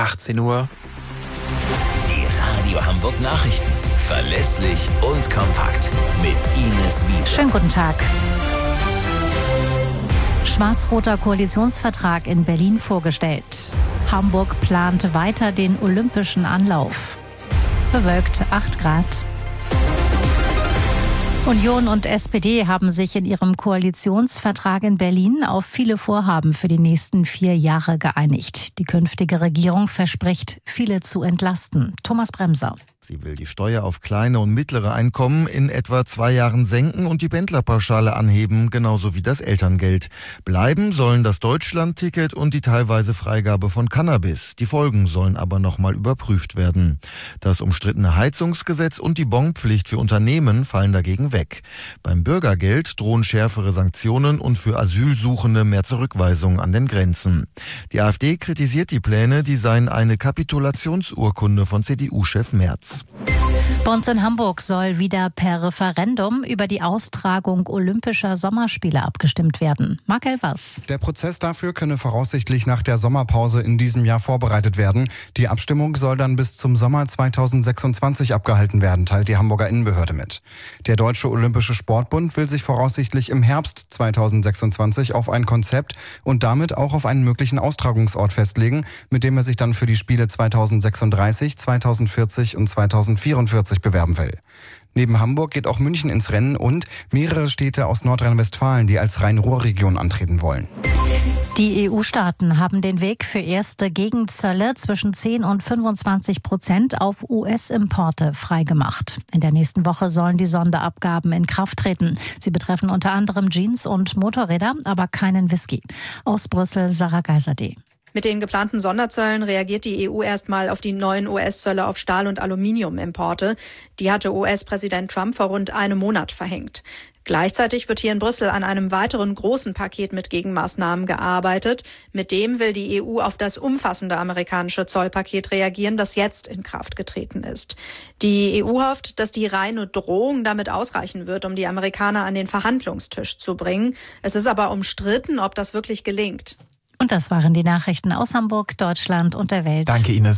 18 Uhr. Die Radio Hamburg Nachrichten. Verlässlich und kompakt. Mit Ines Wiese. Schönen guten Tag. Schwarz-roter Koalitionsvertrag in Berlin vorgestellt. Hamburg plant weiter den olympischen Anlauf. Bewölkt 8 Grad. Union und SPD haben sich in ihrem Koalitionsvertrag in Berlin auf viele Vorhaben für die nächsten 4 Jahre geeinigt. Die künftige Regierung verspricht, viele zu entlasten. Thomas Bremser. Sie will die Steuer auf kleine und mittlere Einkommen in etwa 2 Jahren senken und die Pendlerpauschale anheben, genauso wie das Elterngeld. Bleiben sollen das Deutschlandticket und die teilweise Freigabe von Cannabis. Die Folgen sollen aber nochmal überprüft werden. Das umstrittene Heizungsgesetz und die Bonpflicht für Unternehmen fallen dagegen weg. Beim Bürgergeld drohen schärfere Sanktionen und für Asylsuchende mehr Zurückweisung an den Grenzen. Die AfD kritisiert die Pläne, die seien eine Kapitulationsurkunde von CDU-Chef Merz. Bei uns in Hamburg soll wieder per Referendum über die Austragung Olympischer Sommerspiele abgestimmt werden. Marc Elvers. Der Prozess dafür könne voraussichtlich nach der Sommerpause in diesem Jahr vorbereitet werden. Die Abstimmung soll dann bis zum Sommer 2026 abgehalten werden, teilt die Hamburger Innenbehörde mit. Der Deutsche Olympische Sportbund will sich voraussichtlich im Herbst 2026 auf ein Konzept und damit auch auf einen möglichen Austragungsort festlegen, mit dem er sich dann für die Spiele 2036, 2040 und 2044 bewerben will. Neben Hamburg geht auch München ins Rennen und mehrere Städte aus Nordrhein-Westfalen, die als Rhein-Ruhr-Region antreten wollen. Die EU-Staaten haben den Weg für erste Gegenzölle zwischen 10 und 25% auf US-Importe freigemacht. In der nächsten Woche sollen die Sonderabgaben in Kraft treten. Sie betreffen unter anderem Jeans und Motorräder, aber keinen Whisky. Aus Brüssel, Sarah Geiserde. Mit den geplanten Sonderzöllen reagiert die EU erstmal auf die neuen US-Zölle auf Stahl- und Aluminiumimporte. Die hatte US-Präsident Trump vor rund einem Monat verhängt. Gleichzeitig wird hier in Brüssel an einem weiteren großen Paket mit Gegenmaßnahmen gearbeitet. Mit dem will die EU auf das umfassende amerikanische Zollpaket reagieren, das jetzt in Kraft getreten ist. Die EU hofft, dass die reine Drohung damit ausreichen wird, um die Amerikaner an den Verhandlungstisch zu bringen. Es ist aber umstritten, ob das wirklich gelingt. Und das waren die Nachrichten aus Hamburg, Deutschland und der Welt. Danke, Ines.